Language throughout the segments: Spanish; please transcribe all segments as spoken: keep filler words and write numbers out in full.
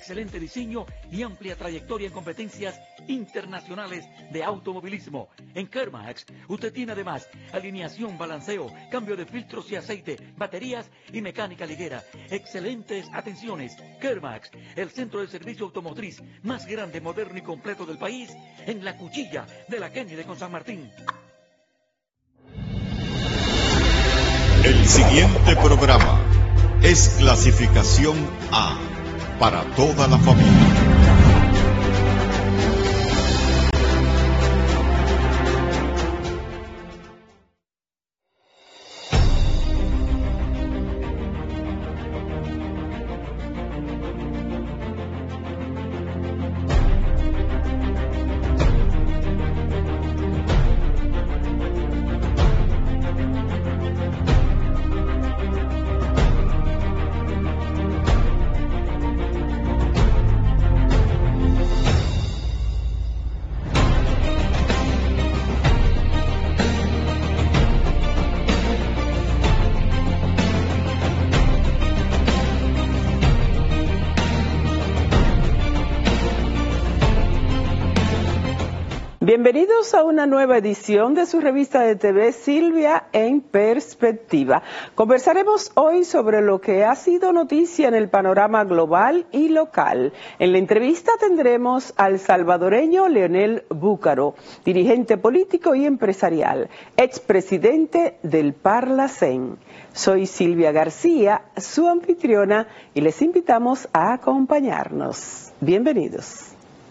excelente diseño y amplia trayectoria en competencias internacionales de automovilismo. En Kermax, usted tiene además alineación, balanceo, cambio de filtros y aceite, baterías y mecánica ligera. Excelentes atenciones. Kermax, el centro de servicio automotriz más grande, moderno y completo del país, en la cuchilla de la Kennedy con San Martín. El siguiente programa es clasificación A, para toda la familia. Bienvenidos a una nueva edición de su revista de T V Silvia en Perspectiva. Conversaremos hoy sobre lo que ha sido noticia en el panorama global y local. En la entrevista tendremos al salvadoreño Leonel Búcaro, dirigente político y empresarial, expresidente del Parlacén. Soy Silvia García, su anfitriona, y les invitamos a acompañarnos. Bienvenidos.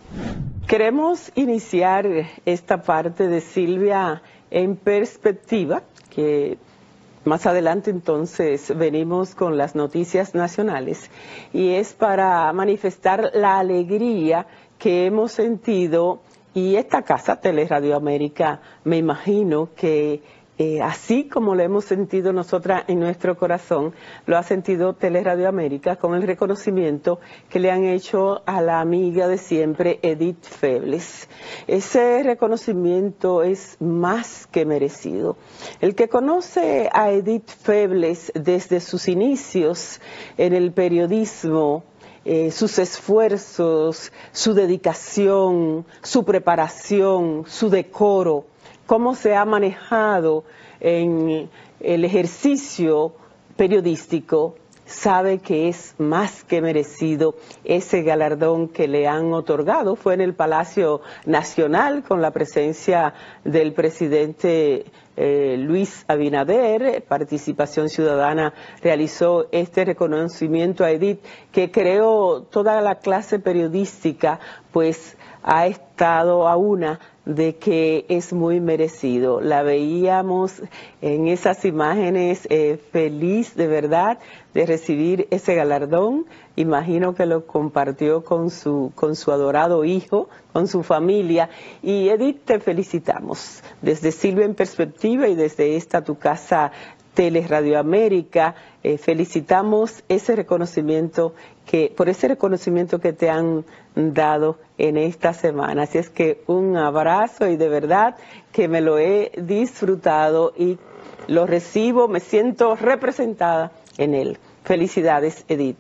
Queremos iniciar esta parte de Silvia en Perspectiva, que más adelante entonces venimos con las noticias nacionales, y es para manifestar la alegría que hemos sentido, y esta casa, Teleradio América, me imagino que Eh, así como lo hemos sentido nosotras en nuestro corazón, lo ha sentido Teleradio América con el reconocimiento que le han hecho a la amiga de siempre, Edith Febles. Ese reconocimiento es más que merecido. El que conoce a Edith Febles desde sus inicios en el periodismo, Eh, sus esfuerzos, su dedicación, su preparación, su decoro, cómo se ha manejado en el ejercicio periodístico, sabe que es más que merecido ese galardón que le han otorgado. Fue en el Palacio Nacional con la presencia del presidente eh, Luis Abinader. Participación Ciudadana realizó este reconocimiento a Edith, que creo toda la clase periodística pues ha estado a una de que es muy merecido. La veíamos en esas imágenes eh, feliz de verdad de recibir ese galardón. Imagino que lo compartió con su, con su adorado hijo, con su familia. Y Edith, te felicitamos. Desde Silvia en Perspectiva y desde esta tu casa Teleradio América, eh, felicitamos ese reconocimiento que, por ese reconocimiento que te han dado en esta semana. Así es que un abrazo, y de verdad que me lo he disfrutado y lo recibo, me siento representada en él. Felicidades, Edith.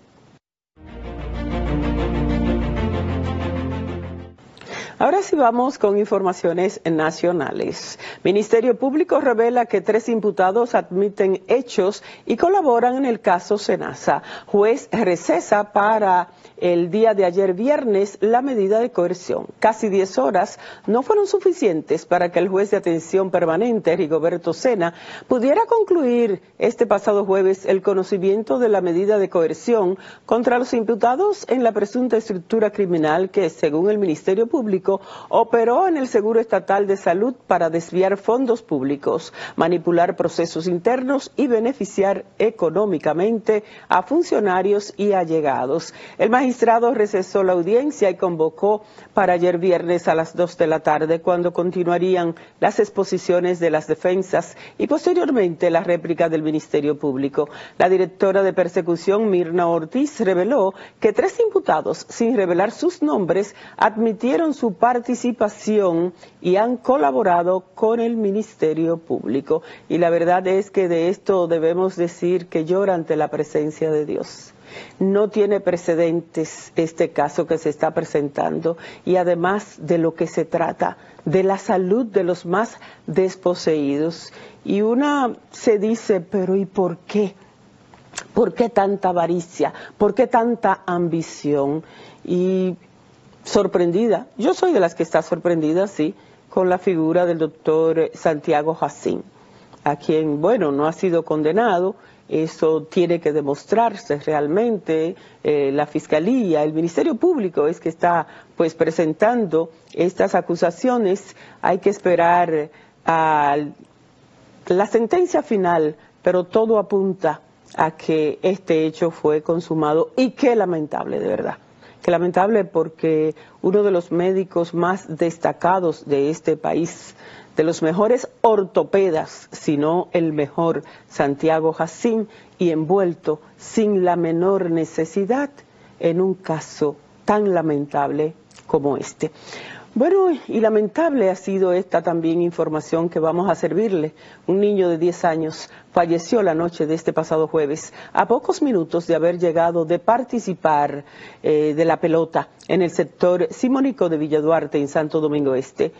Ahora sí vamos con informaciones nacionales. Ministerio Público revela que tres imputados admiten hechos y colaboran en el caso Senasa. Juez recesa para el día de ayer viernes la medida de coerción. Casi diez horas no fueron suficientes para que el juez de atención permanente, Rigoberto Sena, pudiera concluir este pasado jueves el conocimiento de la medida de coerción contra los imputados en la presunta estructura criminal que, según el Ministerio Público, operó en el Seguro Estatal de Salud para desviar fondos públicos, manipular procesos internos y beneficiar económicamente a funcionarios y allegados. El magistrado recesó la audiencia y convocó para ayer viernes a las dos de la tarde, cuando continuarían las exposiciones de las defensas y posteriormente la réplica del Ministerio Público. La directora de persecución, Mirna Ortiz, reveló que tres imputados, sin revelar sus nombres, admitieron su participación y han colaborado con el Ministerio Público. Y la verdad es que de esto debemos decir que llora ante la presencia de Dios. No tiene precedentes este caso que se está presentando y además de lo que se trata, de la salud de los más desposeídos. Y una se dice, pero ¿y por qué? ¿Por qué tanta avaricia? ¿Por qué tanta ambición? Y sorprendida, yo soy de las que está sorprendida, sí, con la figura del doctor Santiago Jacín, a quien, bueno, no ha sido condenado. Eso tiene que demostrarse realmente. Eh, la Fiscalía, el Ministerio Público es que está pues presentando estas acusaciones. Hay que esperar a la sentencia final, pero todo apunta a que este hecho fue consumado y qué lamentable, de verdad. Qué lamentable porque uno de los médicos más destacados de este país, de los mejores ortopedas, si no el mejor, Santiago Jacín, y envuelto sin la menor necesidad en un caso tan lamentable como este. Bueno, y lamentable ha sido esta también información que vamos a servirle. Un niño de diez años falleció la noche de este pasado jueves, a pocos minutos de haber llegado de participar eh, de la pelota en el sector Simónico de Villa Duarte, en Santo Domingo Este.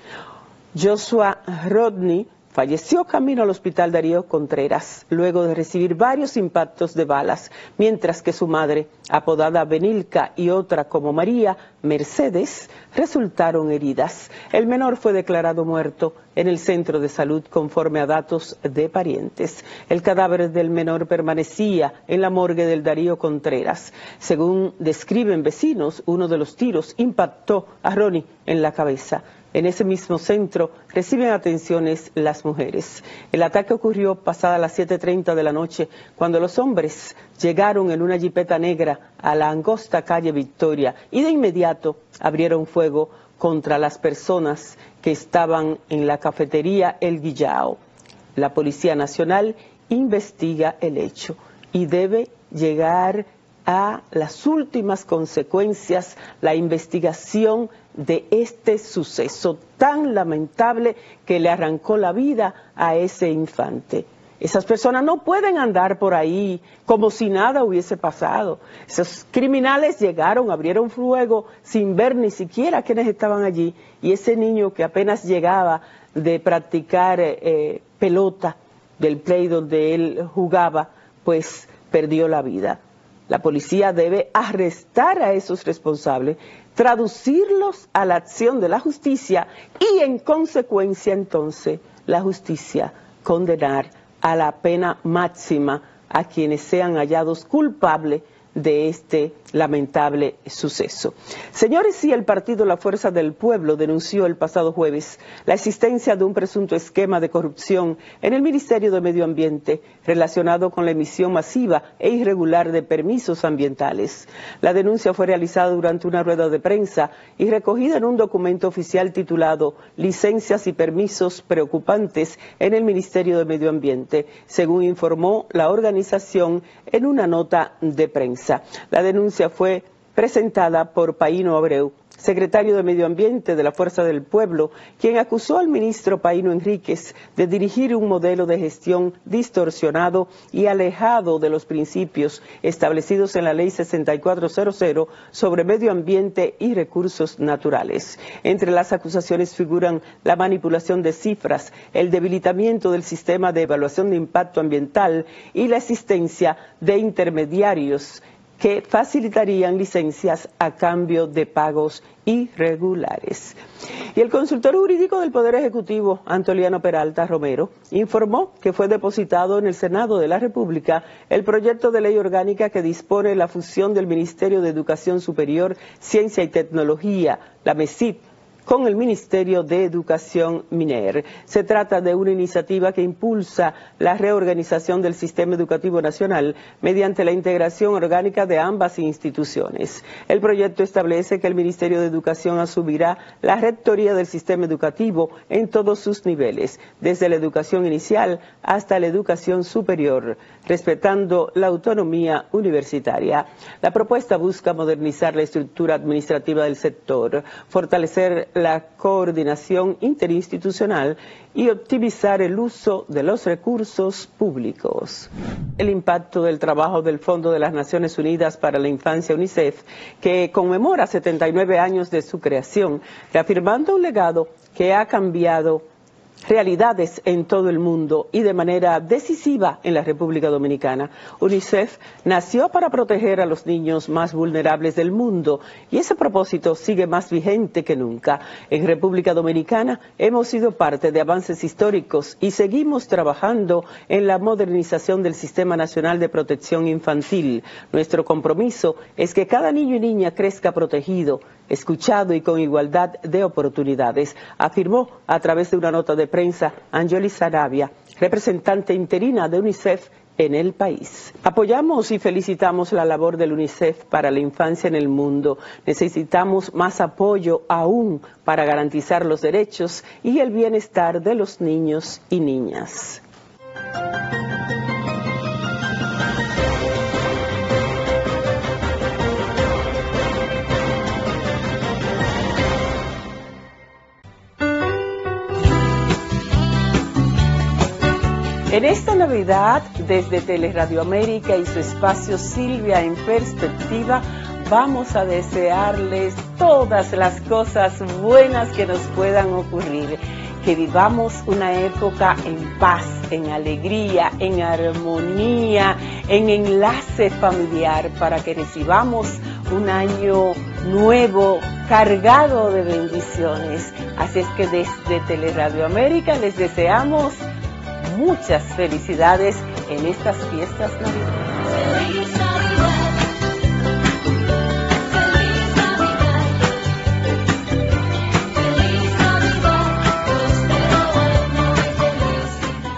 Joshua Rodney falleció camino al hospital Darío Contreras, luego de recibir varios impactos de balas, mientras que su madre, apodada Benilca, y otra como María Mercedes, resultaron heridas. El menor fue declarado muerto en el centro de salud conforme a datos de parientes. El cadáver del menor permanecía en la morgue del Darío Contreras. Según describen vecinos, uno de los tiros impactó a Ronnie en la cabeza. En ese mismo centro reciben atenciones las mujeres. El ataque ocurrió pasada las siete treinta de la noche, cuando los hombres llegaron en una jipeta negra a la angosta calle Victoria y de inmediato abrieron fuego contra las personas que estaban en la cafetería El Guillao. La Policía Nacional investiga el hecho y debe llegar a las últimas consecuencias la investigación de este suceso tan lamentable que le arrancó la vida a ese infante. Esas personas no pueden andar por ahí como si nada hubiese pasado. Esos criminales llegaron, abrieron fuego sin ver ni siquiera quiénes estaban allí, y ese niño que apenas llegaba de practicar eh, pelota del play donde él jugaba, pues perdió la vida. La policía debe arrestar a esos responsables, traducirlos a la acción de la justicia y en consecuencia entonces la justicia condenar a la pena máxima a quienes sean hallados culpables de este lamentable suceso. Señores, sí, el partido La Fuerza del Pueblo denunció el pasado jueves la existencia de un presunto esquema de corrupción en el Ministerio de Medio Ambiente relacionado con la emisión masiva e irregular de permisos ambientales. La denuncia fue realizada durante una rueda de prensa y recogida en un documento oficial titulado Licencias y permisos preocupantes en el Ministerio de Medio Ambiente, según informó la organización en una nota de prensa. La denuncia fue presentada por Paíno Abreu, secretario de Medio Ambiente de la Fuerza del Pueblo, quien acusó al ministro Paíno Enríquez de dirigir un modelo de gestión distorsionado y alejado de los principios establecidos en la Ley sesenta y cuatro cero cero sobre medio ambiente y recursos naturales. Entre las acusaciones figuran la manipulación de cifras, el debilitamiento del sistema de evaluación de impacto ambiental y la existencia de intermediarios que facilitarían licencias a cambio de pagos irregulares. Y el consultor jurídico del Poder Ejecutivo, Antoliano Peralta Romero, informó que fue depositado en el Senado de la República el proyecto de ley orgánica que dispone la fusión del Ministerio de Educación Superior, Ciencia y Tecnología, la MESIT, con el Ministerio de Educación MINER. Se trata de una iniciativa que impulsa la reorganización del sistema educativo nacional mediante la integración orgánica de ambas instituciones. El proyecto establece que el Ministerio de Educación asumirá la rectoría del sistema educativo en todos sus niveles, desde la educación inicial hasta la educación superior, respetando la autonomía universitaria. La propuesta busca modernizar la estructura administrativa del sector, fortalecer la coordinación interinstitucional y optimizar el uso de los recursos públicos. El impacto del trabajo del Fondo de las Naciones Unidas para la Infancia, UNICEF, que conmemora setenta y nueve años de su creación, reafirmando un legado que ha cambiado realidades en todo el mundo y de manera decisiva en la República Dominicana. UNICEF nació para proteger a los niños más vulnerables del mundo y ese propósito sigue más vigente que nunca. En República Dominicana hemos sido parte de avances históricos y seguimos trabajando en la modernización del Sistema Nacional de Protección Infantil. Nuestro compromiso es que cada niño y niña crezca protegido, escuchado y con igualdad de oportunidades, afirmó a través de una nota de prensa Anjoli Sarabia, representante interina de UNICEF en el país. Apoyamos y felicitamos la labor del UNICEF para la infancia en el mundo. Necesitamos más apoyo aún para garantizar los derechos y el bienestar de los niños y niñas. En esta Navidad, desde Teleradio América y su espacio Silvia en Perspectiva, vamos a desearles todas las cosas buenas que nos puedan ocurrir. Que vivamos una época en paz, en alegría, en armonía, en enlace familiar, para que recibamos un año nuevo cargado de bendiciones. Así es que desde Teleradio América les deseamos muchas felicidades en estas fiestas navideñas. ¡Feliz Navidad! ¡Feliz Navidad! ¡Feliz Navidad! ¡Próspero año de felicidad!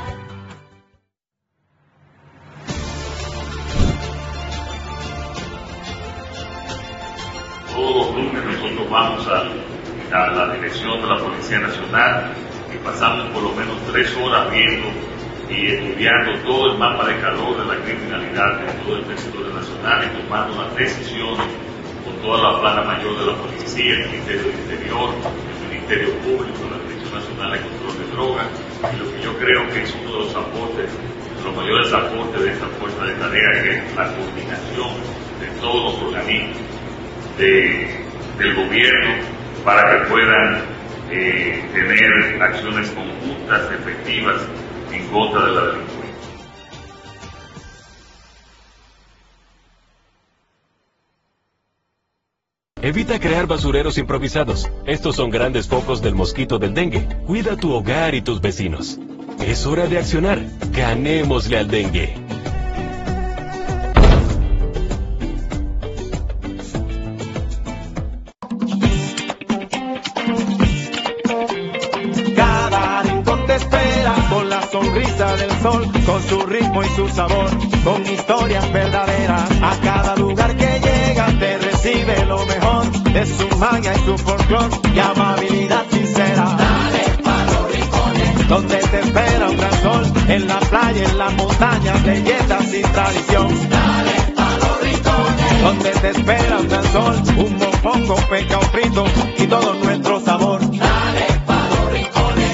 Todos los lunes nosotros vamos a, a la dirección de la Policía Nacional y pasamos por lo menos tres horas viendo y estudiando todo el mapa de calor de la criminalidad en todo el territorio nacional y tomando las decisiones con toda la plana mayor de la policía, el Ministerio del Interior, el Ministerio Público, la Dirección Nacional de Control de Drogas, y lo que yo creo que es uno de los aportes, de los mayores aportes de esta fuerza de tarea, que es la coordinación de todos los organismos de, del gobierno para que puedan eh, tener acciones conjuntas, efectivas, en contra de la delincuencia. Evita crear basureros improvisados. Estos son grandes focos del mosquito del dengue. Cuida tu hogar y tus vecinos. Es hora de accionar. Ganémosle al dengue. Sonrisa del sol, con su ritmo y su sabor, con historias verdaderas. A cada lugar que llega te recibe lo mejor de su magia y su folclor y amabilidad sincera. Dale pa' los rincones, donde te espera un gran sol, en la playa, en las montañas, leyendas y tradición. Dale pa' los rincones, donde te espera un gran sol, un mofongo, pescado frito y todo nuestro sabor. Dale pa' los rincones.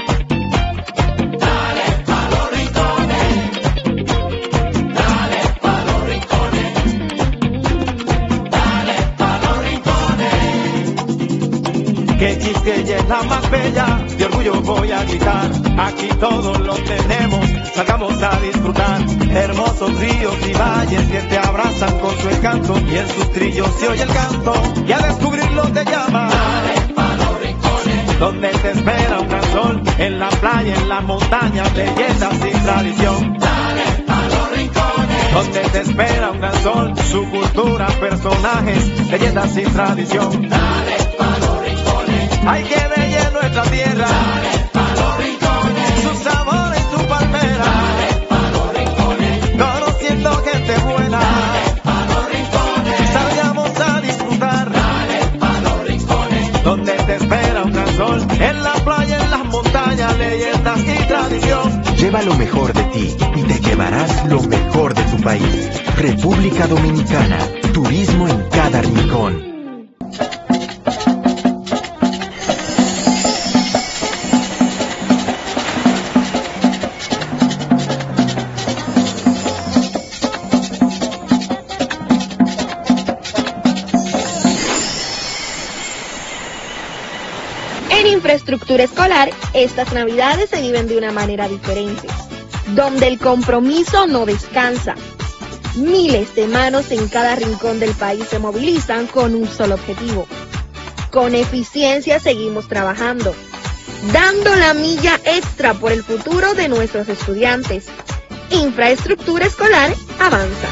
Que Quisqueya es la más bella, de orgullo voy a gritar. Aquí todos lo tenemos, salgamos a disfrutar. Hermosos ríos y valles que te abrazan con su encanto, y en sus trillos se oye el canto, y a descubrirlo te llama. Dale pa' los rincones, donde te espera un gran sol, en la playa, en las montañas, leyendas y tradición. Dale pa' los rincones, donde te espera un gran sol, su cultura, personajes, leyendas y tradición. Dale pa' los rincones, hay que bella nuestra tierra. Dale pa' los rincones, su sabor y su palmera. Dale pa' los rincones, conociendo gente buena. Dale pa' los rincones, salgamos a disfrutar. Dale pa' los rincones, donde te espera un gran sol, en la playa, en las montañas, leyendas y tradición. Lleva lo mejor de ti y te llevarás lo mejor de tu país. República Dominicana, turismo en cada rincón. En infraestructura escolar, estas navidades se viven de una manera diferente, donde el compromiso no descansa. Miles de manos en cada rincón del país se movilizan con un solo objetivo. Con eficiencia seguimos trabajando, dando la milla extra por el futuro de nuestros estudiantes. Infraestructura escolar avanza.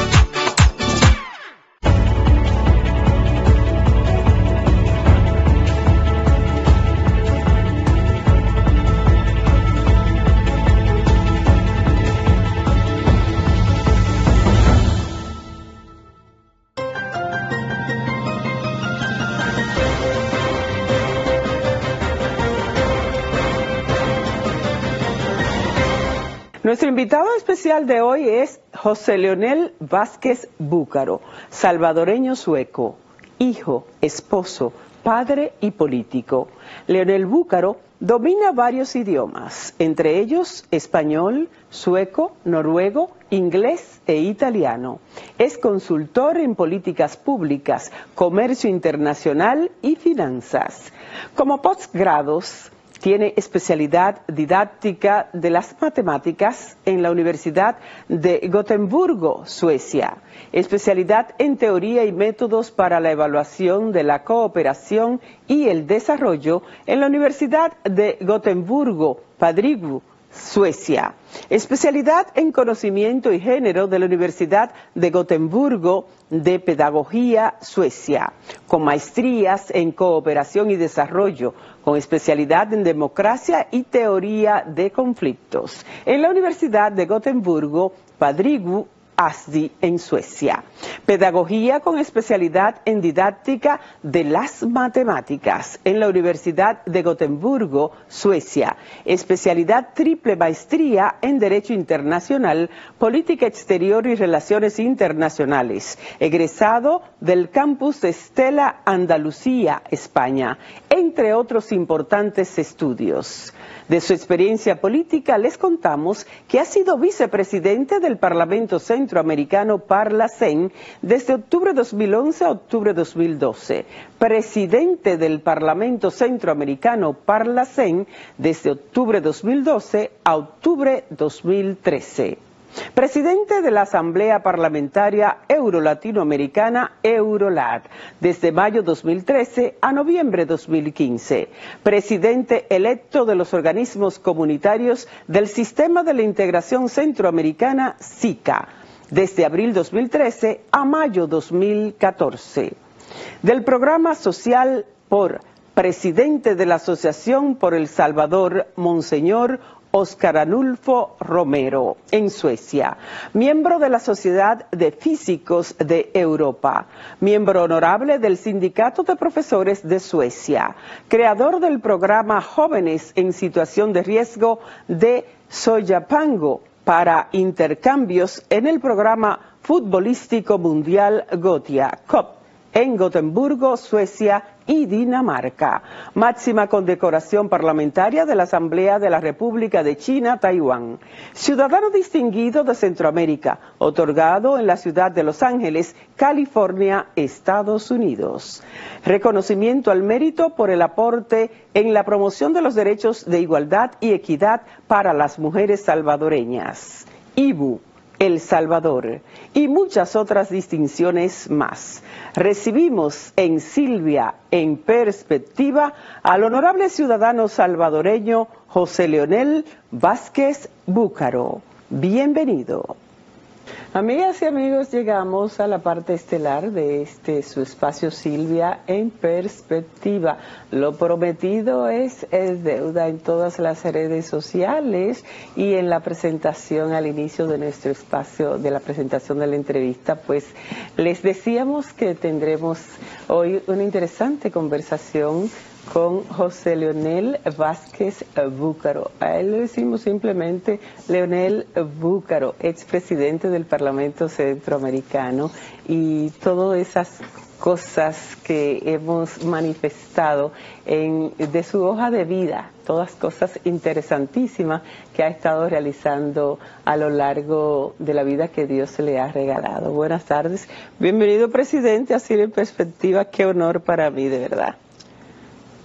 Nuestro invitado especial de hoy es José Leonel Vázquez Búcaro, salvadoreño sueco, hijo, esposo, padre y político. Leonel Búcaro domina varios idiomas, entre ellos español, sueco, noruego, inglés e italiano. Es consultor en políticas públicas, comercio internacional y finanzas. Como postgrados, tiene especialidad didáctica de las matemáticas en la Universidad de Gotemburgo, Suecia. Especialidad en teoría y métodos para la evaluación de la cooperación y el desarrollo en la Universidad de Gotemburgo, Padrigu, Suecia. Especialidad en conocimiento y género de la Universidad de Gotemburgo de Pedagogía, Suecia, con maestrías en cooperación y desarrollo, con especialidad en democracia y teoría de conflictos, en la Universidad de Gotemburgo, Padrigu, Asdi, en Suecia. Pedagogía con especialidad en didáctica de las matemáticas en la Universidad de Gotemburgo, Suecia. Especialidad triple maestría en Derecho Internacional, Política Exterior y Relaciones Internacionales. Egresado del campus de Estela, Andalucía, España, entre otros importantes estudios. De su experiencia política les contamos que ha sido vicepresidente del Parlamento Centroamericano Parlacen desde octubre de dos mil once a octubre de dos mil doce, presidente del Parlamento Centroamericano Parlacen desde octubre de dos mil doce a octubre de dos mil trece. Presidente de la Asamblea Parlamentaria Euro-Latinoamericana Eurolat, desde mayo dos mil trece a noviembre dos mil quince. Presidente electo de los organismos comunitarios del Sistema de la Integración Centroamericana SICA, desde abril dos mil trece a mayo dos mil catorce. Del programa social por presidente de la Asociación por El Salvador, Monseñor Óscar Anulfo Romero, en Suecia, miembro de la Sociedad de Físicos de Europa, miembro honorable del Sindicato de Profesores de Suecia, creador del programa Jóvenes en Situación de Riesgo de Soyapango para intercambios en el programa futbolístico mundial Gothia, C O P, en Gotemburgo, Suecia y Dinamarca. Máxima condecoración parlamentaria de la Asamblea de la República de China, Taiwán. Ciudadano distinguido de Centroamérica, otorgado en la ciudad de Los Ángeles, California, Estados Unidos. Reconocimiento al mérito por el aporte en la promoción de los derechos de igualdad y equidad para las mujeres salvadoreñas. I B U, El Salvador, y muchas otras distinciones más. Recibimos en Silvia en Perspectiva al honorable ciudadano salvadoreño José Leonel Vázquez Búcaro. Bienvenido. Amigas y amigos, llegamos a la parte estelar de este su espacio Silvia en Perspectiva. Lo prometido es, es deuda en todas las redes sociales y en la presentación al inicio de nuestro espacio, de la presentación de la entrevista, pues les decíamos que tendremos hoy una interesante conversación con José Leonel Vázquez Búcaro. A él le decimos simplemente Leonel Búcaro, expresidente del Parlamento Centroamericano, y todas esas cosas que hemos manifestado en, de su hoja de vida, todas cosas interesantísimas que ha estado realizando a lo largo de la vida que Dios le ha regalado. Buenas tardes, bienvenido presidente a Silvia en Perspectiva, qué honor para mí, de verdad.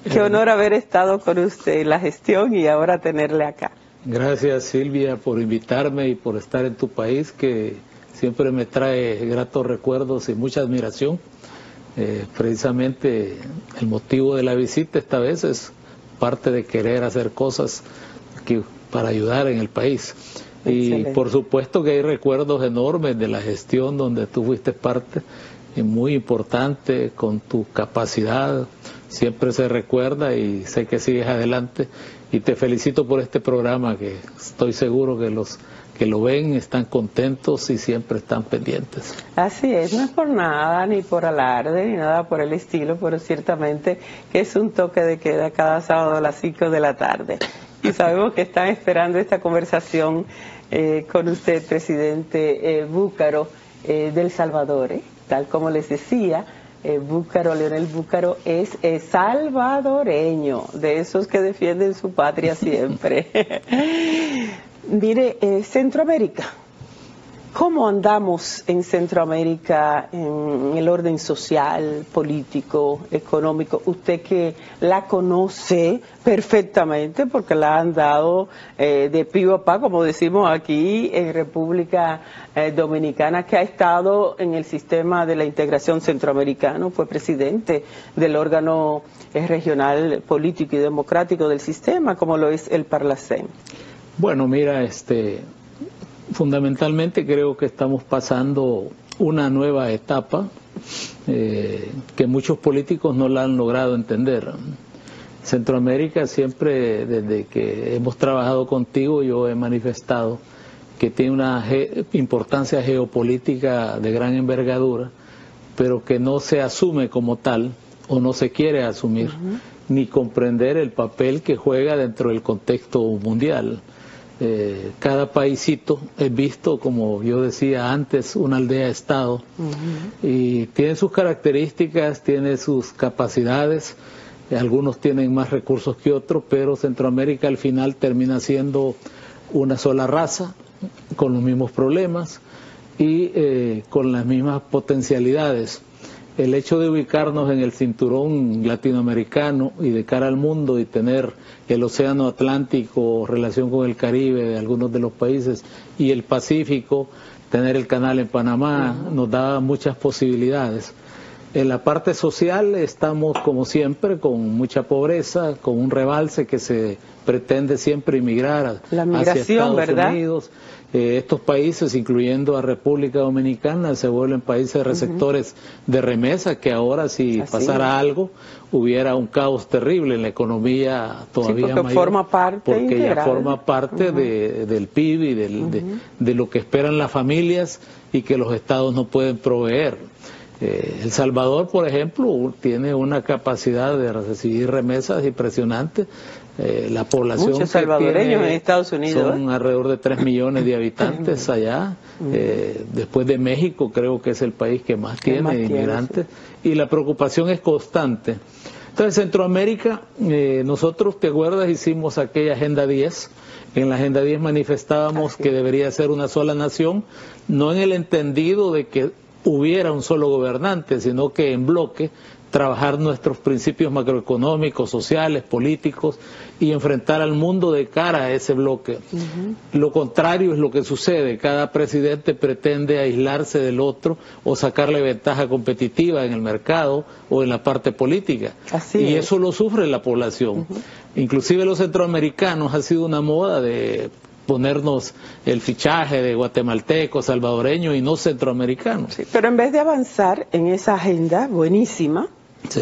Qué honor haber estado con usted en la gestión y ahora tenerle acá. Gracias, Silvia, por invitarme y por estar en tu país, que siempre me trae gratos recuerdos y mucha admiración. Eh, precisamente el motivo de la visita esta vez es parte de querer hacer cosas que, para ayudar en el país. Excelente. Y por supuesto que hay recuerdos enormes de la gestión donde tú fuiste parte, y muy importante, con tu capacidad, siempre se recuerda y sé que sigues adelante. Y te felicito por este programa, que estoy seguro que los que lo ven están contentos y siempre están pendientes. Así es, no es por nada, ni por alarde, ni nada por el estilo, pero ciertamente que es un toque de queda cada sábado a las cinco de la tarde. Y sabemos que están esperando esta conversación eh, con usted, presidente eh, Búcaro eh, del Salvador, eh, tal como les decía. Eh, Búcaro, Leonel Búcaro es eh, salvadoreño, de esos que defienden su patria siempre. Mire, eh, Centroamérica, ¿cómo andamos en Centroamérica en el orden social, político, económico? Usted que la conoce perfectamente porque la han dado eh, de pío a pa, como decimos aquí en República eh, Dominicana, que ha estado en el sistema de la integración centroamericano, fue presidente del órgano eh, regional político y democrático del sistema, como lo es el Parlacén. Bueno, mira, este, fundamentalmente creo que estamos pasando una nueva etapa eh, que muchos políticos no la han logrado entender. Centroamérica siempre, desde que hemos trabajado contigo, yo he manifestado que tiene una ge- importancia geopolítica de gran envergadura, pero que no se asume como tal o no se quiere asumir, uh-huh. ni comprender el papel que juega dentro del contexto mundial. Eh, cada paísito es visto, como yo decía antes, una aldea-estado, uh-huh. y tiene sus características, tiene sus capacidades, eh, algunos tienen más recursos que otros, pero Centroamérica al final termina siendo una sola raza, con los mismos problemas y eh, con las mismas potencialidades. El hecho de ubicarnos en el cinturón latinoamericano y de cara al mundo y tener el océano Atlántico, relación con el Caribe de algunos de los países, y el Pacífico, tener el canal en Panamá, nos da muchas posibilidades. En la parte social estamos, como siempre, con mucha pobreza, con un rebalse que se pretende siempre inmigrar la migración, hacia Estados ¿verdad? Unidos. Eh, estos países, incluyendo a República Dominicana, se vuelven países receptores uh-huh. de remesas, que ahora si Así pasara es. algo, hubiera un caos terrible en la economía todavía sí, porque mayor. Forma parte porque integral. ya forma parte uh-huh. de, del P I B y del, uh-huh. de, de lo que esperan las familias y que los estados no pueden proveer. Eh, El Salvador, por ejemplo, tiene una capacidad de recibir remesas impresionante. Eh, la población Muchos salvadoreños en Estados Unidos son ¿eh? alrededor de tres millones de habitantes allá. Eh, después de México, creo que es el país que más tiene más inmigrantes. Tiene, sí. Y la preocupación es constante. Entonces, Centroamérica, eh, nosotros, ¿te acuerdas? Hicimos aquella Agenda diez. En la Agenda diez manifestábamos Así. que debería ser una sola nación, no en el entendido de que hubiera un solo gobernante, sino que en bloque trabajar nuestros principios macroeconómicos, sociales, políticos y enfrentar al mundo de cara a ese bloque. Uh-huh. Lo contrario es lo que sucede, cada presidente pretende aislarse del otro o sacarle ventaja competitiva en el mercado o en la parte política. Así y es. Eso lo sufre la población. Uh-huh. Inclusive los centroamericanos ha sido una moda de ponernos el fichaje de guatemalteco, salvadoreño y no centroamericano. Sí, pero en vez de avanzar en esa agenda buenísima, sí.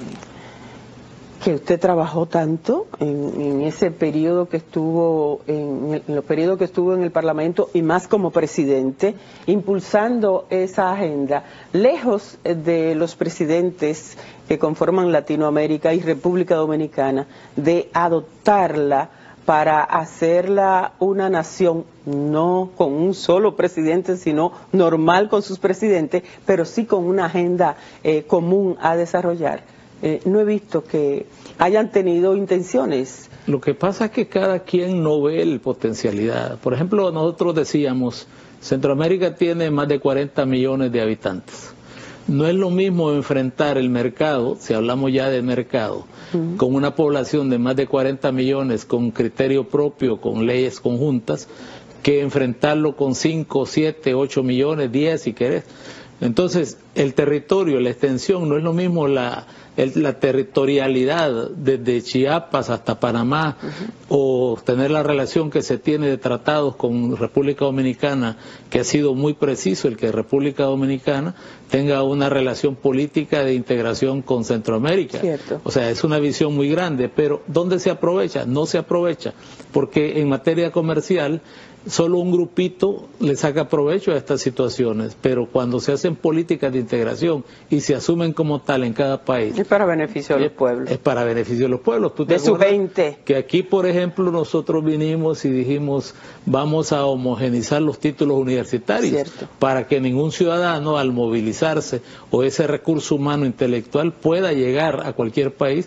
que usted trabajó tanto en, en ese periodo que estuvo en, en los periodos que estuvo en el Parlamento y más como presidente, impulsando esa agenda, lejos de los presidentes que conforman Latinoamérica y República Dominicana, de adoptarla para hacerla una nación no con un solo presidente, sino normal con sus presidentes, pero sí con una agenda eh, común a desarrollar. Eh, no he visto que hayan tenido intenciones. Lo que pasa es que cada quien no ve la potencialidad. Por ejemplo, nosotros decíamos, Centroamérica tiene más de cuarenta millones de habitantes. no es lo mismo enfrentar el mercado, si hablamos ya de mercado, uh-huh. con una población de más de cuarenta millones, con criterio propio, con leyes conjuntas, que enfrentarlo con cinco, siete, ocho millones, diez si querés. Entonces, el territorio, la extensión, no es lo mismo la, el, la territorialidad desde Chiapas hasta Panamá, uh-huh. o tener la relación que se tiene de tratados con República Dominicana, que ha sido muy preciso el que República Dominicana tenga una relación política de integración con Centroamérica. Cierto. O sea, es una visión muy grande, pero ¿dónde se aprovecha? No se aprovecha, porque en materia comercial solo un grupito le saca provecho a estas situaciones, pero cuando se hacen políticas de integración y se asumen como tal en cada país... Es para beneficio de los pueblos. Es para beneficio de los pueblos. ¿Tú te de su gente. Que aquí, por ejemplo, nosotros vinimos y dijimos, vamos a homogenizar los títulos universitarios, Cierto. para que ningún ciudadano, al movilizarse, o ese recurso humano intelectual, pueda llegar a cualquier país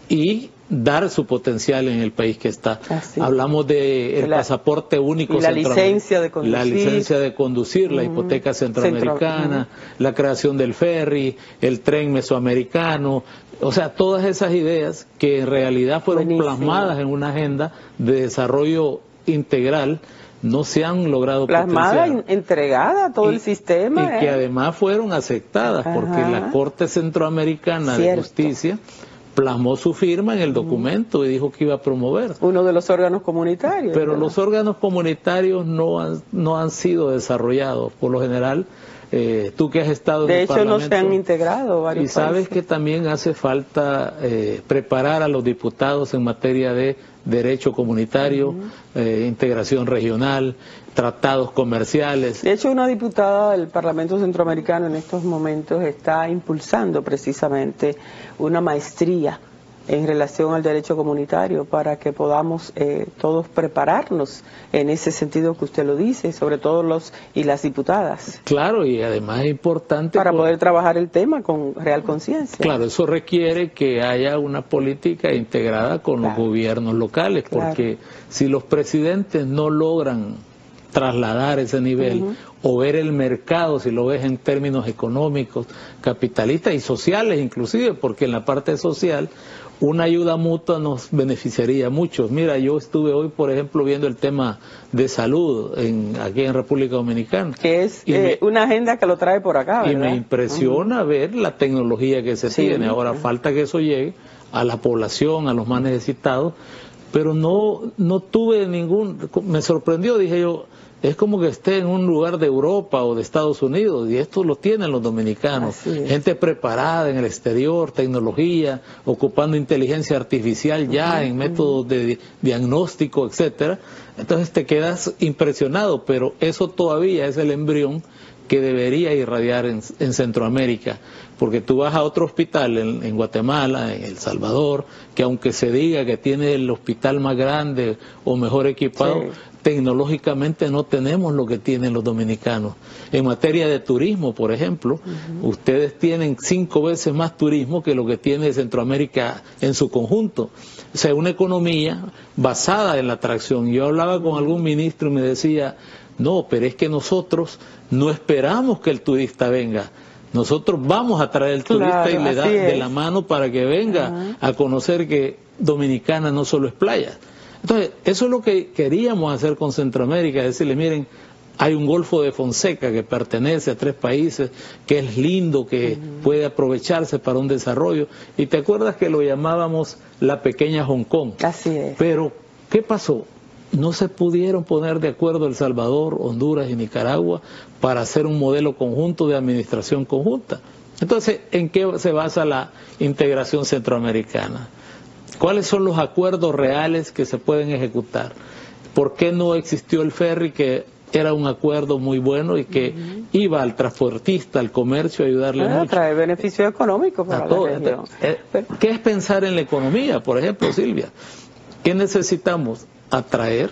y dar su potencial en el país que está. Así. Hablamos de el la, pasaporte único, y la licencia de conducir, la licencia de conducir, la hipoteca centroamericana, Centro, uh-huh. la creación del ferry, el tren mesoamericano, o sea, todas esas ideas que en realidad fueron Buenísimo. plasmadas en una agenda de desarrollo integral, no se han logrado plasmada, entregada a todo y, el sistema. Y eh. que además fueron aceptadas, Ajá. porque la Corte Centroamericana Cierto. de Justicia plasmó su firma en el documento uh-huh. y dijo que iba a promover. Uno de los órganos comunitarios. Pero ¿verdad? los órganos comunitarios no han, no han sido desarrollados. Por lo general, eh, tú que has estado de en el hecho, Parlamento... no se han integrado varios Y sabes países. que también hace falta eh, preparar a los diputados en materia de derecho comunitario, uh-huh. eh, integración regional, tratados comerciales. De hecho, una diputada del Parlamento Centroamericano en estos momentos está impulsando precisamente una maestría en relación al derecho comunitario para que podamos eh, todos prepararnos en ese sentido que usted lo dice, sobre todo los y las diputadas. Claro, y además es importante... Para por... poder trabajar el tema con real conciencia. Claro, eso requiere que haya una política integrada con claro. los gobiernos locales, porque claro. si los presidentes no logran trasladar ese nivel uh-huh. o ver el mercado, si lo ves en términos económicos, capitalistas y sociales inclusive, porque en la parte social una ayuda mutua nos beneficiaría mucho. Mira, yo estuve hoy, por ejemplo, viendo el tema de salud en, aquí en República Dominicana. Que es eh, me, una agenda que lo trae por acá, ¿verdad? Y me impresiona uh-huh. ver la tecnología que se sí, tiene. Ahora uh-huh. falta que eso llegue a la población, a los más necesitados, pero no, no tuve ningún... Me sorprendió, dije yo, es como que esté en un lugar de Europa o de Estados Unidos, y esto lo tienen los dominicanos. Gente preparada en el exterior, tecnología, ocupando inteligencia artificial ya uh-huh. en métodos de diagnóstico, etcétera. Entonces te quedas impresionado, pero eso todavía es el embrión que debería irradiar en, en Centroamérica, porque tú vas a otro hospital en, en Guatemala, en El Salvador, que aunque se diga que tiene el hospital más grande o mejor equipado, sí. tecnológicamente no tenemos lo que tienen los dominicanos. En materia de turismo, por ejemplo, uh-huh. ustedes tienen cinco veces más turismo que lo que tiene Centroamérica en su conjunto. O sea, una economía basada en la atracción. Yo hablaba con algún ministro y me decía, no, pero es que nosotros no esperamos que el turista venga. Nosotros vamos a traer al turista claro, y le da de la mano para que venga uh-huh. a conocer que Dominicana no solo es playa. Entonces, eso es lo que queríamos hacer con Centroamérica, decirle, miren, hay un Golfo de Fonseca que pertenece a tres países, que es lindo, que uh-huh. puede aprovecharse para un desarrollo. Y te acuerdas que lo llamábamos la pequeña Hong Kong. Así es. Pero, ¿qué pasó? No se pudieron poner de acuerdo El Salvador, Honduras y Nicaragua para hacer un modelo conjunto de administración conjunta. Entonces, ¿en qué se basa la integración centroamericana? ¿Cuáles son los acuerdos reales que se pueden ejecutar? ¿Por qué no existió el ferry, que era un acuerdo muy bueno y que uh-huh. iba al transportista, al comercio, a ayudarle bueno, mucho? Trae beneficio económico para la región. ¿Qué es pensar en la economía, por ejemplo, Silvia? ¿Qué necesitamos? Atraer,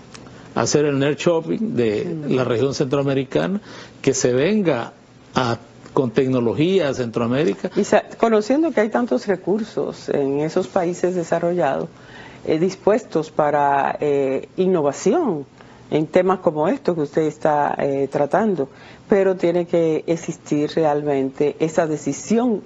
hacer el nearshoring de la región centroamericana, que se venga a, con tecnología a Centroamérica. Y conociendo que hay tantos recursos en esos países desarrollados, eh, dispuestos para eh, innovación en temas como estos que usted está eh, tratando, pero tiene que existir realmente esa decisión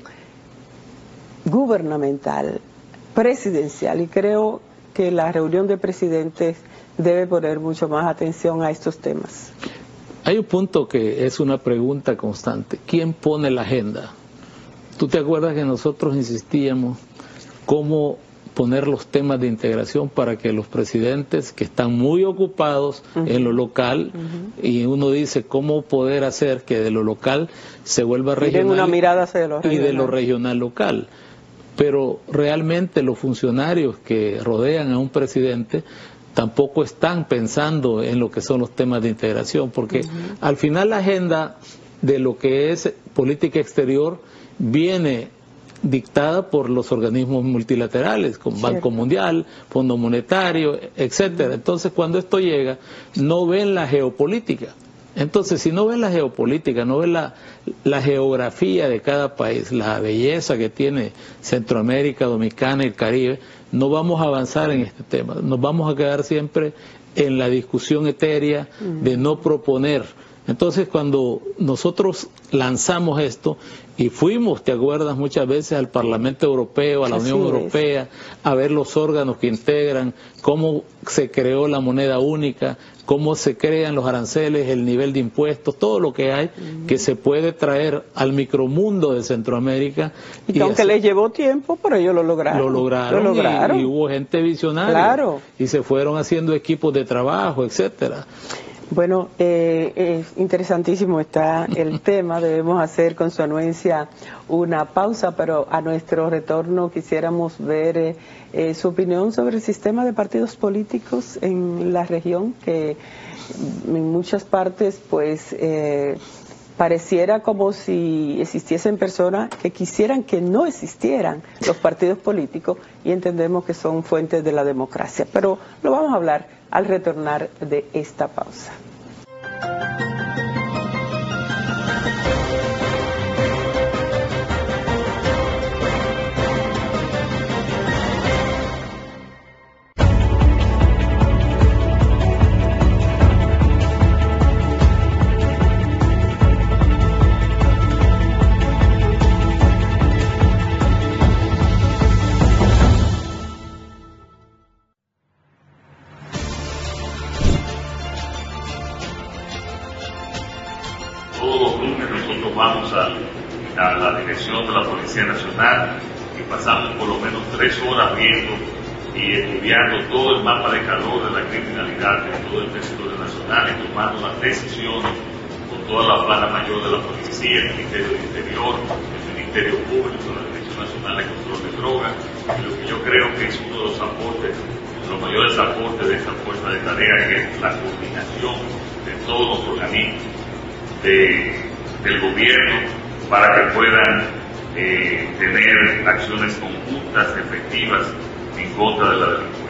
gubernamental, presidencial, y creo que la reunión de presidentes debe poner mucho más atención a estos temas. Hay un punto que es una pregunta constante: ¿quién pone la agenda? ¿Tú te acuerdas que nosotros insistíamos cómo poner los temas de integración para que los presidentes que están muy ocupados uh-huh. en lo local, uh-huh. y uno dice cómo poder hacer que de lo local se vuelva regional una mirada hacia lo y de lo regional local? Pero realmente los funcionarios que rodean a un presidente tampoco están pensando en lo que son los temas de integración, porque uh-huh. al final la agenda de lo que es política exterior viene dictada por los organismos multilaterales, como sí. Banco Mundial, Fondo Monetario, etcétera. Entonces, cuando esto llega, no ven la geopolítica. Entonces, si no ven la geopolítica, no ven la, la geografía de cada país, la belleza que tiene Centroamérica, Dominicana y el Caribe, no vamos a avanzar en este tema. Nos vamos a quedar siempre en la discusión etérea de no proponer. Entonces, cuando nosotros lanzamos esto y fuimos, te acuerdas, muchas veces al Parlamento Europeo, a la Unión Europea, a ver los órganos que integran, cómo se creó la moneda única, cómo se crean los aranceles, el nivel de impuestos, todo lo que hay uh-huh. que se puede traer al micromundo de Centroamérica. Y, y aunque así, les llevó tiempo, pero ellos lo lograron. Lo lograron, lo lograron. Y, y hubo gente visionaria. Claro. Y se fueron haciendo equipos de trabajo, etcétera. Bueno, eh, eh, interesantísimo está el tema. Debemos hacer con su anuencia una pausa, pero a nuestro retorno quisiéramos ver eh, eh, su opinión sobre el sistema de partidos políticos en la región, que en muchas partes pues eh, pareciera como si existiesen personas que quisieran que no existieran los partidos políticos, y entendemos que son fuentes de la democracia. Pero lo vamos a hablar al retornar de esta pausa. Vamos a, a la dirección de la Policía Nacional y pasamos por lo menos tres horas viendo y estudiando todo el mapa de calor de la criminalidad en todo el territorio nacional y tomando las decisiones con toda la plana mayor de la Policía, el Ministerio del Interior, el Ministerio Público, la Dirección Nacional de Control de Drogas, y lo que yo creo que es uno de los aportes, los mayores aportes de esta fuerza de tarea, que es la coordinación de todos los organismos de del gobierno para que puedan eh, tener acciones conjuntas, efectivas, en contra de la delincuencia.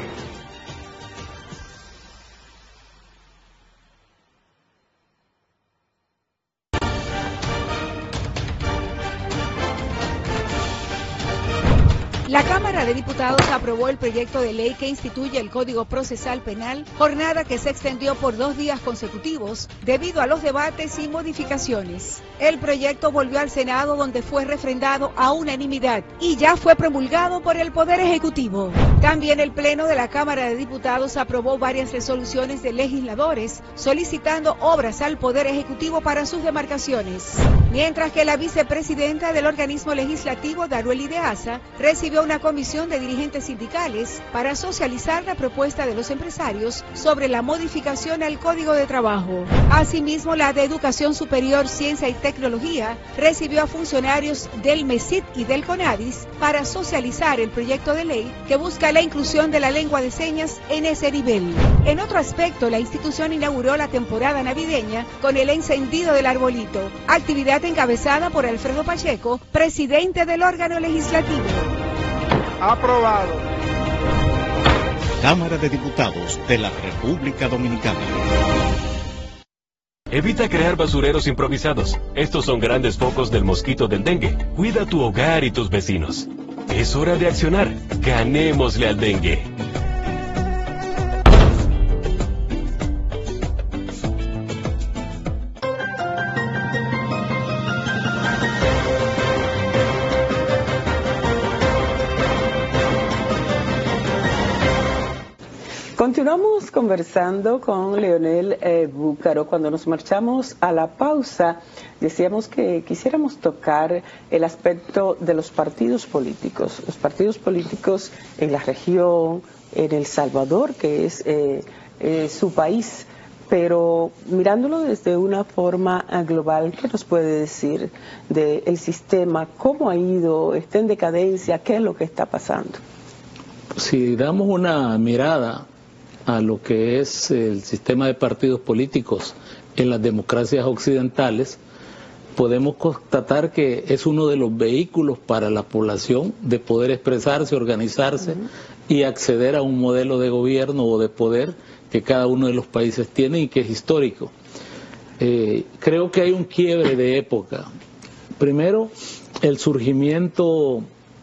La Cámara de Diputados aprobó el proyecto de ley que instituye el Código Procesal Penal, jornada que se extendió por dos días consecutivos debido a los debates y modificaciones. El proyecto volvió al Senado, donde fue refrendado a unanimidad y ya fue promulgado por el Poder Ejecutivo. También el Pleno de la Cámara de Diputados aprobó varias resoluciones de legisladores solicitando obras al Poder Ejecutivo para sus demarcaciones. Mientras que la vicepresidenta del organismo legislativo, Darueli de Asa, recibió una comisión de dirigentes sindicales para socializar la propuesta de los empresarios sobre la modificación al Código de Trabajo. Asimismo, la de Educación Superior, Ciencia y Tecnología recibió a funcionarios del MESIT y del CONADIS para socializar el proyecto de ley que busca la inclusión de la lengua de señas en ese nivel. En otro aspecto, la institución inauguró la temporada navideña con el encendido del arbolito, actividad encabezada por Alfredo Pacheco, presidente del órgano legislativo. Aprobado. Cámara de Diputados de la República Dominicana. Evita crear basureros improvisados. Estos son grandes focos del mosquito del dengue. Cuida tu hogar y tus vecinos. Es hora de accionar. Ganémosle al dengue. Continuamos conversando con Leonel eh, Búcaro. Cuando nos marchamos a la pausa, decíamos que quisiéramos tocar el aspecto de los partidos políticos. Los partidos políticos en la región, en El Salvador, que es eh, eh, su país, pero mirándolo desde una forma global, ¿qué nos puede decir del sistema? ¿Cómo ha ido? ¿Está en decadencia? ¿Qué es lo que está pasando? Si damos una mirada a lo que es el sistema de partidos políticos en las democracias occidentales, podemos constatar que es uno de los vehículos para la población de poder expresarse, organizarse uh-huh. y acceder a un modelo de gobierno o de poder que cada uno de los países tiene y que es histórico. Eh, creo que hay un quiebre de época. Primero, el surgimiento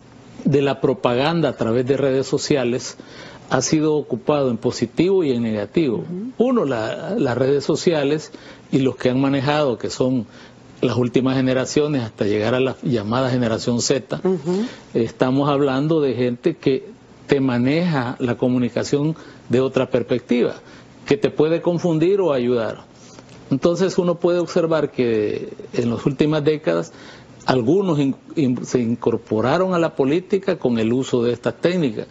de la propaganda a través de redes sociales ha sido ocupado en positivo y en negativo. Uh-huh. Uno, la, las redes sociales y los que han manejado, que son las últimas generaciones hasta llegar a la llamada generación Z, uh-huh. estamos hablando de gente que te maneja la comunicación de otra perspectiva, que te puede confundir o ayudar. Entonces uno puede observar que en las últimas décadas algunos in, in, se incorporaron a la política con el uso de estas técnicas.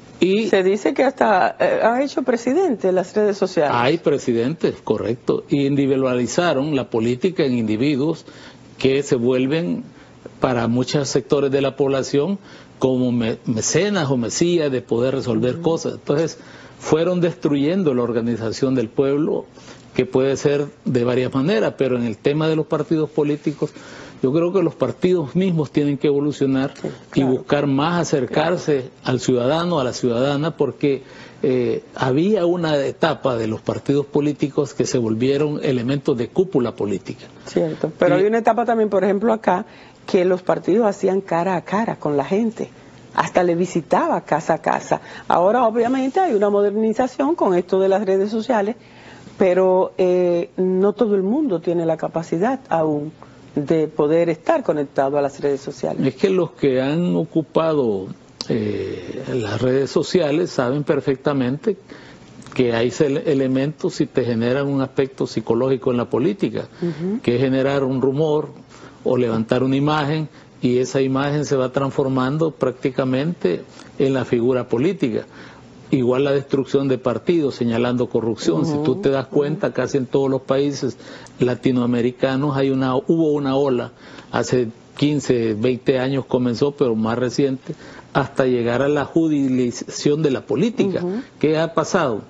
Y se dice que hasta eh, ha hecho presidente las redes sociales. Hay presidentes, correcto, y individualizaron la política en individuos que se vuelven para muchos sectores de la población como me, mecenas o mesías de poder resolver uh-huh. cosas. Entonces fueron destruyendo la organización del pueblo, que puede ser de varias maneras, pero en el tema de los partidos políticos, yo creo que los partidos mismos tienen que evolucionar sí, claro. y buscar más acercarse claro. al ciudadano, a la ciudadana, porque eh, había una etapa de los partidos políticos que se volvieron elementos de cúpula política. Cierto, pero y, hay una etapa también, por ejemplo, acá, que los partidos hacían cara a cara con la gente, hasta le visitaba casa a casa. Ahora, obviamente, hay una modernización con esto de las redes sociales, pero eh, no todo el mundo tiene la capacidad aún de poder estar conectado a las redes sociales. Es que los que han ocupado eh, las redes sociales saben perfectamente que hay elementos y te generan un aspecto psicológico en la política, uh-huh. que es generar un rumor o levantar una imagen, y esa imagen se va transformando prácticamente en la figura política. Igual la destrucción de partidos, señalando corrupción. Uh-huh. Si tú te das cuenta, uh-huh. casi en todos los países latinoamericanos hay una, hubo una ola, hace quince, veinte años comenzó, pero más reciente, hasta llegar a la judicialización de la política. Uh-huh. ¿Qué ha pasado?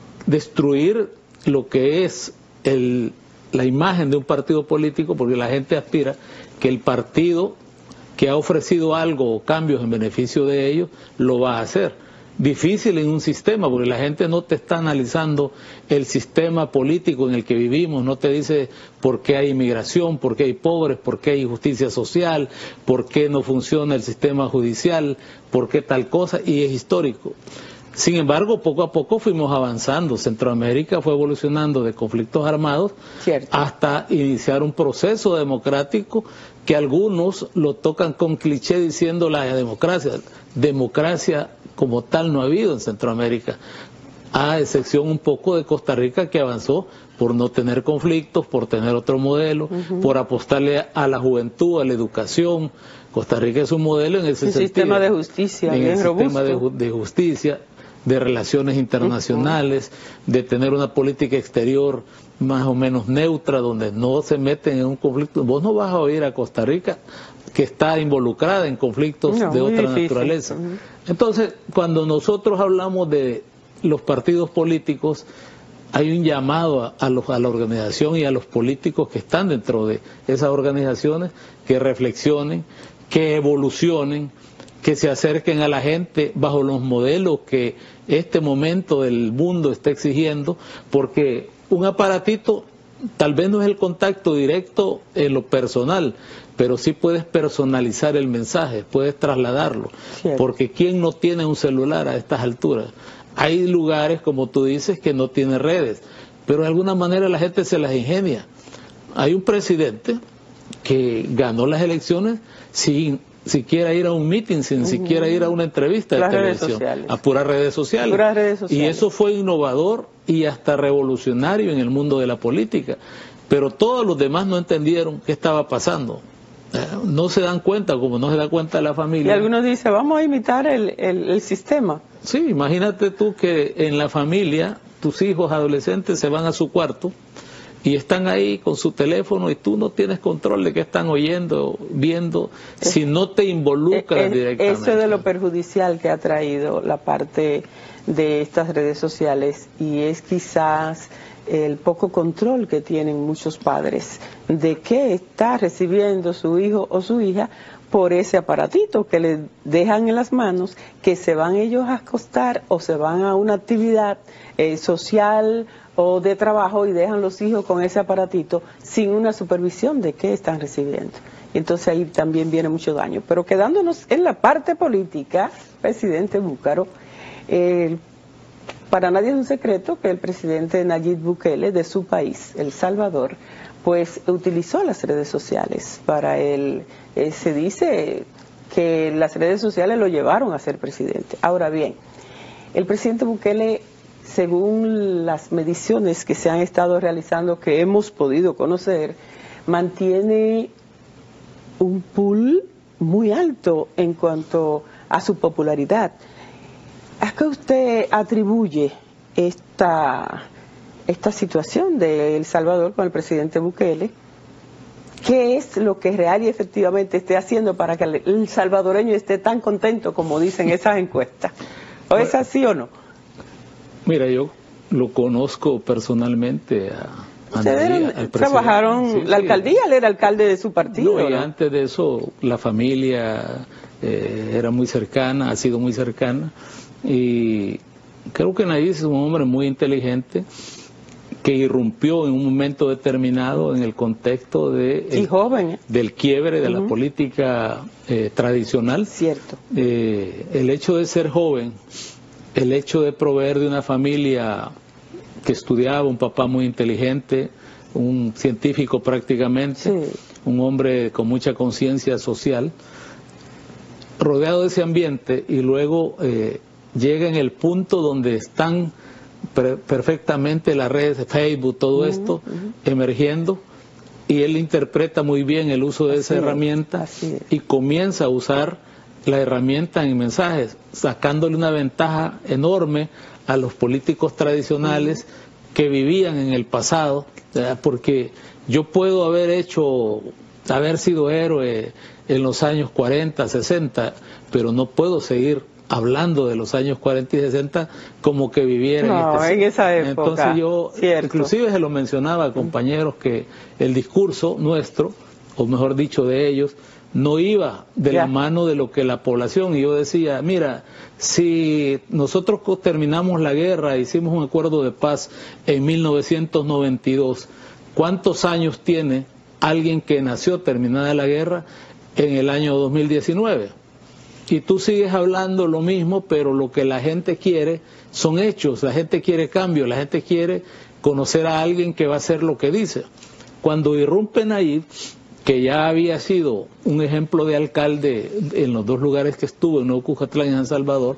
Destruir lo que es el, la imagen de un partido político, porque la gente aspira que el partido que ha ofrecido algo o cambios en beneficio de ellos, lo va a hacer. Difícil en un sistema, porque la gente no te está analizando el sistema político en el que vivimos, no te dice por qué hay inmigración, por qué hay pobres, por qué hay injusticia social, por qué no funciona el sistema judicial, por qué tal cosa, y es histórico. Sin embargo, poco a poco fuimos avanzando. Centroamérica fue evolucionando de conflictos armados Cierto. hasta iniciar un proceso democrático que algunos lo tocan con cliché diciendo la democracia. Democracia como tal no ha habido en Centroamérica, a excepción un poco de Costa Rica, que avanzó por no tener conflictos, por tener otro modelo, uh-huh. por apostarle a la juventud, a la educación. Costa Rica es un modelo en ese un sentido. Sistema de justicia, en el robusto. sistema de, de justicia, de relaciones internacionales, uh-huh. de tener una política exterior más o menos neutra, donde no se meten en un conflicto. Vos no vas a oír a Costa Rica que está involucrada en conflictos no, de otra difícil. naturaleza. Uh-huh. Entonces, cuando nosotros hablamos de los partidos políticos, hay un llamado a, a, los, a la organización y a los políticos que están dentro de esas organizaciones que reflexionen, que evolucionen, que se acerquen a la gente bajo los modelos que este momento del mundo está exigiendo, porque un aparatito tal vez no es el contacto directo en lo personal, pero sí puedes personalizar el mensaje, puedes trasladarlo, Cierto. porque ¿quién no tiene un celular a estas alturas? Hay lugares, como tú dices, que no tienen redes, pero de alguna manera la gente se las ingenia. Hay un presidente que ganó las elecciones sin siquiera ir a un meeting, sin uh-huh. siquiera ir a una entrevista de Las televisión, sociales. a puras redes sociales. Puras redes sociales. Y eso fue innovador y hasta revolucionario en el mundo de la política. Pero todos los demás no entendieron qué estaba pasando. Eh, no se dan cuenta, como no se da cuenta la familia. Y algunos dicen, vamos a imitar el, el, el sistema. Sí, imagínate tú que en la familia tus hijos adolescentes se van a su cuarto y están ahí con su teléfono y tú no tienes control de qué están oyendo, viendo, es, si no te involucras es, directamente. Eso es de lo perjudicial que ha traído la parte de estas redes sociales, y es quizás el poco control que tienen muchos padres de qué está recibiendo su hijo o su hija por ese aparatito que le dejan en las manos, que se van ellos a acostar o se van a una actividad eh, social o de trabajo y dejan los hijos con ese aparatito sin una supervisión de qué están recibiendo. Entonces ahí también viene mucho daño. Pero quedándonos en la parte política, presidente Búcaro, eh, para nadie es un secreto que el presidente Nayib Bukele de su país, El Salvador, pues utilizó las redes sociales para él. Eh, se dice que las redes sociales lo llevaron a ser presidente. Ahora bien, el presidente Bukele, según las mediciones que se han estado realizando, que hemos podido conocer, mantiene un pool muy alto en cuanto a su popularidad. ¿A qué usted atribuye esta, esta situación de El Salvador con el presidente Bukele? ¿Qué es lo que real y efectivamente esté haciendo para que el salvadoreño esté tan contento como dicen esas encuestas? ¿O es así o no? Mira, yo lo conozco personalmente a... Ustedes eran, trabajaron, sí, la sí. alcaldía, él era alcalde de su partido. No, y ¿no? antes de eso la familia eh, era muy cercana, ha sido muy cercana, y creo que Nayib es un hombre muy inteligente que irrumpió en un momento determinado en el contexto de el, joven, ¿eh? del quiebre de uh-huh. la política eh, tradicional. Cierto. Eh, el hecho de ser joven, el hecho de proveer de una familia que estudiaba, un papá muy inteligente, un científico prácticamente, sí. un hombre con mucha conciencia social, rodeado de ese ambiente, y luego eh, llega en el punto donde están per perfectamente las redes, Facebook, todo uh-huh, esto uh-huh. emergiendo, y él interpreta muy bien el uso de así esa es, herramienta y comienza a usar la herramienta en mensajes, sacándole una ventaja enorme a los políticos tradicionales uh-huh. que vivían en el pasado, ¿verdad? Porque yo puedo haber hecho, haber sido héroe en los años cuarenta, sesenta, pero no puedo seguir hablando de los años cuarenta y sesenta como que viviera no, en, este... en esa época. Entonces yo, cierto. inclusive se lo mencionaba a compañeros que el discurso nuestro, o mejor dicho de ellos, no iba de ya. la mano de lo que la población, y yo decía, mira, si nosotros terminamos la guerra, hicimos un acuerdo de paz en mil novecientos noventa y dos, ¿cuántos años tiene alguien que nació terminada la guerra en el año dos mil diecinueve? Y tú sigues hablando lo mismo, pero lo que la gente quiere son hechos, la gente quiere cambio, la gente quiere conocer a alguien que va a hacer lo que dice. Cuando irrumpe Nayib, que ya había sido un ejemplo de alcalde en los dos lugares que estuvo, en Nuevo Cuscatlán y en San Salvador,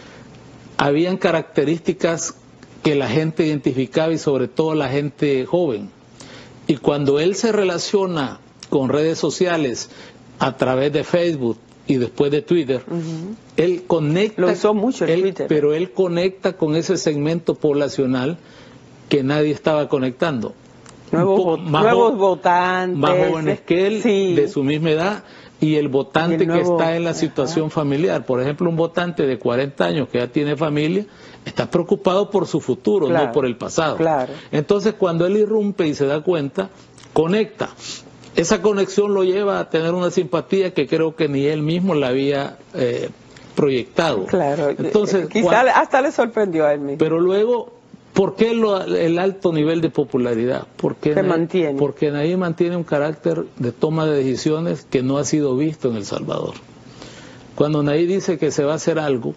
habían características que la gente identificaba, y sobre todo la gente joven. Y cuando él se relaciona con redes sociales a través de Facebook y después de Twitter, uh-huh. él conecta, lo usó mucho el él, Twitter. pero él conecta con ese segmento poblacional que nadie estaba conectando. Nuevos, más nuevos jo votantes. Más jóvenes que él, sí. de su misma edad, y el votante y el nuevo, que está en la situación ajá. familiar. Por ejemplo, un votante de cuarenta años que ya tiene familia, está preocupado por su futuro, claro, no por el pasado. Claro. Entonces, cuando él irrumpe y se da cuenta, conecta. Esa conexión lo lleva a tener una simpatía que creo que ni él mismo la había eh, proyectado. Claro, entonces quizá hasta le sorprendió a él mismo. Pero luego, ¿por qué lo, el alto nivel de popularidad? Porque se mantiene. Porque Nayib mantiene un carácter de toma de decisiones que no ha sido visto en El Salvador. Cuando Nayib dice que se va a hacer algo,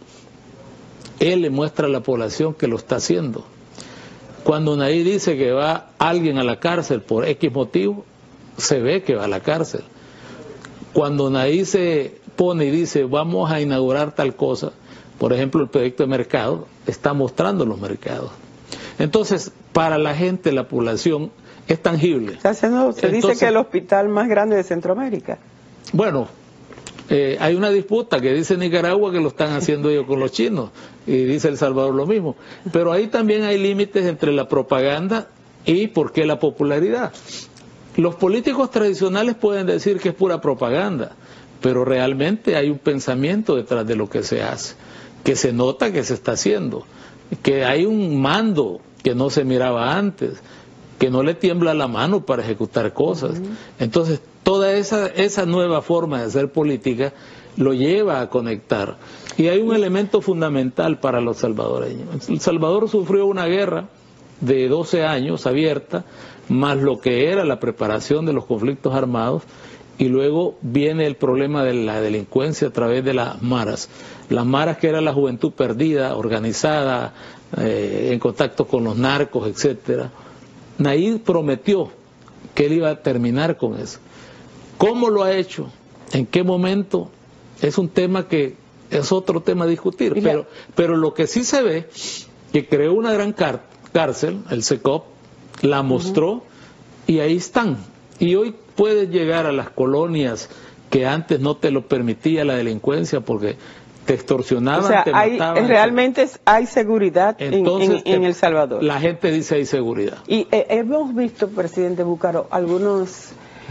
él le muestra a la población que lo está haciendo. Cuando Nayib dice que va alguien a la cárcel por X motivo, se ve que va a la cárcel. Cuando Nayib se pone y dice vamos a inaugurar tal cosa, por ejemplo el proyecto de mercado, está mostrando los mercados. Entonces, para la gente, la población, es tangible. Está haciendo, se Entonces, dice que el hospital más grande de Centroamérica. Bueno, eh, hay una disputa que dice Nicaragua que lo están haciendo ellos con los chinos, y dice El Salvador lo mismo. Pero ahí también hay límites entre la propaganda y por qué la popularidad. Los políticos tradicionales pueden decir que es pura propaganda, pero realmente hay un pensamiento detrás de lo que se hace, que se nota que se está haciendo, que hay un mando que no se miraba antes, que no le tiembla la mano para ejecutar cosas. Uh-huh. Entonces, toda esa, esa nueva forma de hacer política lo lleva a conectar. Y hay un elemento fundamental para los salvadoreños. El Salvador sufrió una guerra de doce años abierta, más lo que era la preparación de los conflictos armados, y luego viene el problema de la delincuencia a través de las maras. Las maras, que era la juventud perdida, organizada, eh, en contacto con los narcos, etcétera. Nayib prometió que él iba a terminar con eso. ¿Cómo lo ha hecho? ¿En qué momento? Es un tema que es otro tema a discutir, pero, pero lo que sí se ve, que creó una gran cárcel, el SECOP, la mostró, uh-huh. y ahí están. Y hoy puedes llegar a las colonias que antes no te lo permitía la delincuencia porque te extorsionaban, o sea, te hay, mataban. Realmente hay seguridad Entonces, en, en, en El Salvador. La gente dice hay seguridad. Y eh, hemos visto, presidente Búcaro, algunos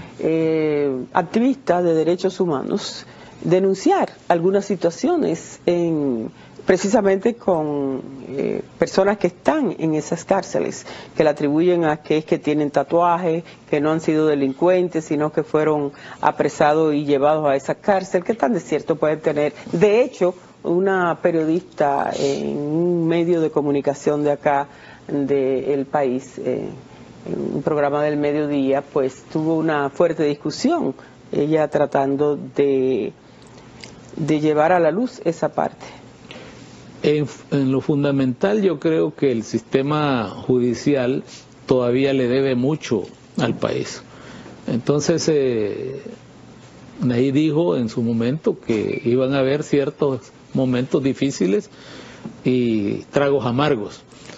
eh, activistas de derechos humanos denunciar algunas situaciones en... precisamente con eh, personas que están en esas cárceles, que le atribuyen a que es que tienen tatuajes, que no han sido delincuentes, sino que fueron apresados y llevados a esa cárcel. ¿Qué tan de cierto puede tener? De hecho, una periodista en un medio de comunicación de acá, del país, eh, en un programa del mediodía, pues tuvo una fuerte discusión, ella tratando de, de llevar a la luz esa parte. En, en lo fundamental, yo creo que el sistema judicial todavía le debe mucho al país. Entonces, eh, Nayib dijo en su momento que iban a haber ciertos momentos difíciles y tragos amargos.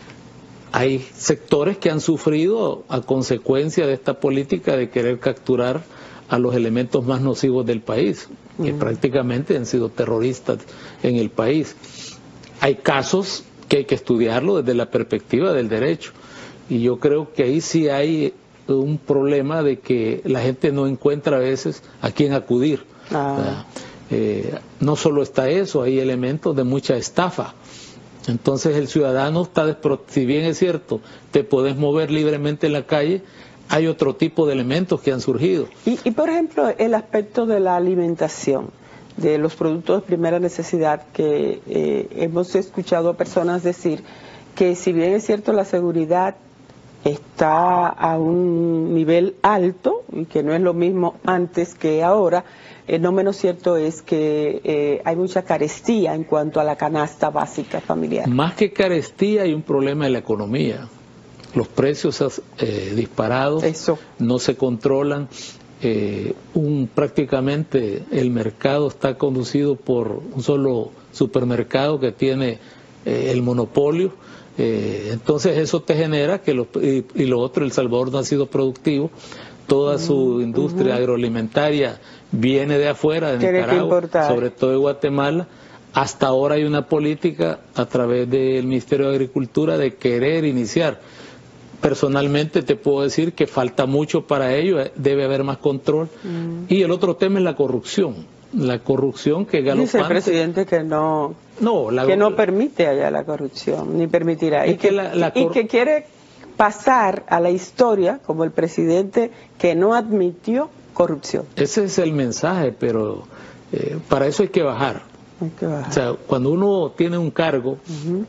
Hay sectores que han sufrido a consecuencia de esta política de querer capturar a los elementos más nocivos del país, que mm. prácticamente han sido terroristas en el país. Hay casos que hay que estudiarlo desde la perspectiva del derecho, y yo creo que ahí sí hay un problema de que la gente no encuentra a veces a quién acudir. Ah. Eh, no solo está eso, hay elementos de mucha estafa. Entonces el ciudadano está despro- si bien es cierto, te podés mover libremente en la calle, hay otro tipo de elementos que han surgido. Y, y por ejemplo, el aspecto de la alimentación, de los productos de primera necesidad, que eh, hemos escuchado a personas decir que si bien es cierto la seguridad está a un nivel alto y que no es lo mismo antes que ahora, eh, no menos cierto es que eh, hay mucha carestía en cuanto a la canasta básica familiar. Más que carestía, hay un problema en la economía. Los precios eh, disparados, Eso. no se controlan. Eh, un prácticamente el mercado está conducido por un solo supermercado que tiene eh, el monopolio, eh, entonces eso te genera que los, y, y lo otro, El Salvador no ha sido productivo, toda su industria uh-huh. agroalimentaria viene de afuera, de Nicaragua, sobre todo de Guatemala. Hasta ahora hay una política a través del Ministerio de Agricultura de querer iniciar. Personalmente te puedo decir que falta mucho para ello, debe haber más control. Mm. Y el otro tema es la corrupción. La corrupción que galopante. Dice el presidente que no, no, la, que no permite allá la corrupción, ni permitirá. Y que, la, la y que quiere pasar a la historia como el presidente que no admitió corrupción. Ese es el mensaje, pero eh, para eso hay que bajar. Hay que bajar. O sea, cuando uno tiene un cargo... Uh-huh.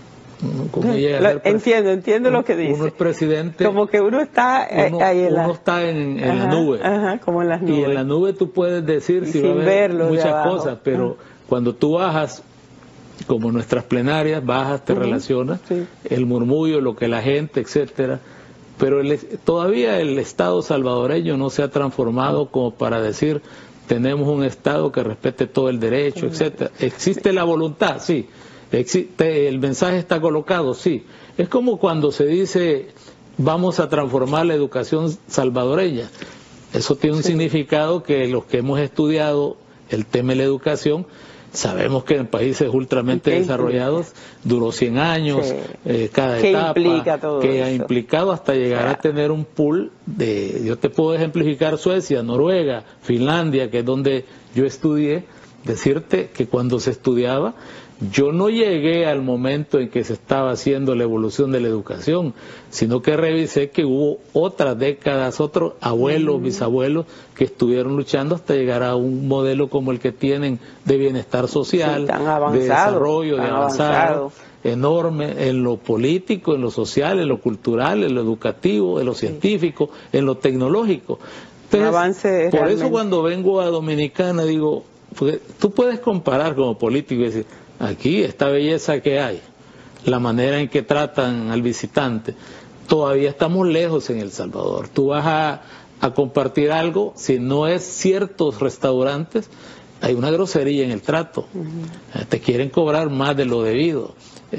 Como lo, entiendo, entiendo uno, lo que dice. Uno es presidente. Como que uno está uno, ahí en uno la... está en, en ajá, la nube. Ajá, como en las nubes. Y en la nube tú puedes decir y si va a haber muchas cosas, pero ajá. cuando tú bajas, como nuestras plenarias, bajas, te uh-huh, relacionas, sí. el murmullo, lo que la gente, etcétera. Pero el, todavía el Estado salvadoreño no se ha transformado como para decir tenemos un Estado que respete todo el derecho, etcétera. ¿Existe la voluntad? Sí. Existe, ¿el mensaje está colocado? Sí. Es como cuando se dice, vamos a transformar la educación salvadoreña. Eso tiene un sí. significado que los que hemos estudiado el tema de la educación, sabemos que en países ultramente desarrollados duró cien años, sí. eh, cada ¿Qué etapa, implica todo que eso? ha implicado hasta llegar o sea, a tener un pool de, yo te puedo ejemplificar Suecia, Noruega, Finlandia, que es donde yo estudié, decirte que cuando se estudiaba, yo no llegué al momento en que se estaba haciendo la evolución de la educación, sino que revisé que hubo otras décadas, otros abuelos, mm. bisabuelos, que estuvieron luchando hasta llegar a un modelo como el que tienen de bienestar social, sí, avanzado, de desarrollo, de avanzado, avanzado, enorme en lo político, en lo social, en lo cultural, en lo educativo, en lo científico, sí. en lo tecnológico. Entonces, avance por realmente. Eso cuando vengo a Dominicana digo, porque tú puedes comparar como político y decir, aquí esta belleza que hay, la manera en que tratan al visitante, todavía estamos lejos en El Salvador. Tú vas a, a compartir algo, si no es ciertos restaurantes, hay una grosería en el trato. Uh-huh. Te quieren cobrar más de lo debido.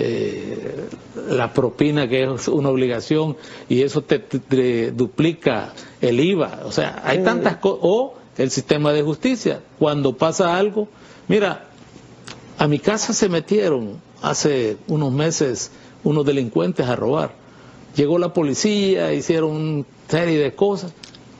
Eh, la propina, que es una obligación, y eso te, te, te duplica el I V A. O sea, hay uh-huh. tantas cosas. O el sistema de justicia, cuando pasa algo, mira, a mi casa se metieron hace unos meses unos delincuentes a robar. Llegó la policía, hicieron una serie de cosas